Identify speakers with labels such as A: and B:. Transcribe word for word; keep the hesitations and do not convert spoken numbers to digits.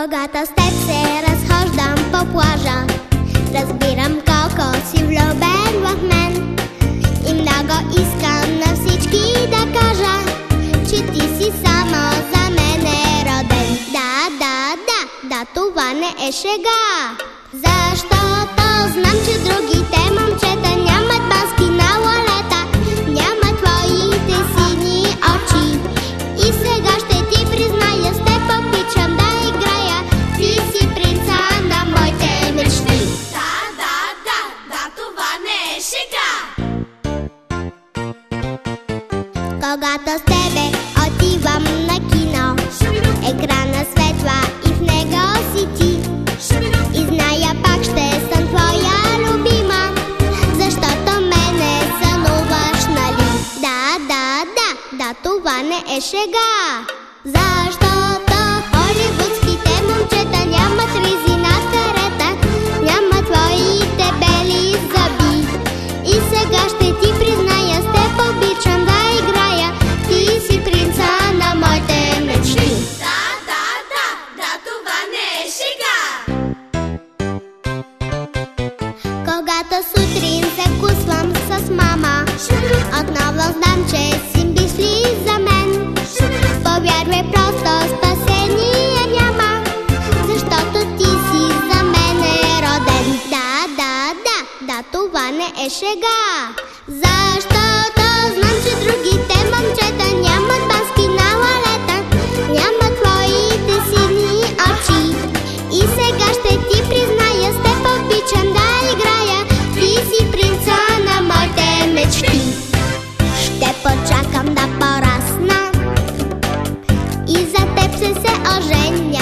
A: Когато с теб се разхождам по плажа, разбирам колко си влюбен в мен. И много искам на всички да кажа, че ти си само за мен е роден. Да, да, да, да, това не е шега. Защото знам, че другите момчета нямат баски на лалета, нямат твоите сини очи. И сега ще ти призная, с теб обичам да играя. Ти си принца на моите мечти.
B: Да, да, да, да, това не е шега.
A: Когато с тебе отивам на кино, екрана светва и в него си ти. И зная, пак ще съм твоя любима, защото мене сънуваш, нали? Да, да, да, да, това не е шега. Защото холивудските момчета нямат ризи на карета, нямат твоите бели зъби. И сега ще ти призная, с теб обичам да играя. Ти си принца на моите мечти.
B: Да, да, да, да, това не е шега.
A: Когато сутрин се вкусвам с мама, отново знам, че си мисли за мен. Повярвай, просто спасение няма, защото ти си за мен е роден. Да, да, да, да, това не е шега. Защото знам, че другите момчета нямат баски на лалета, нямат твоите сини очи. И сега ще ти призная, с теб обичам да играя. Ти си принца на моите мечти. Ще почакам да порасна и за теб се се оженя.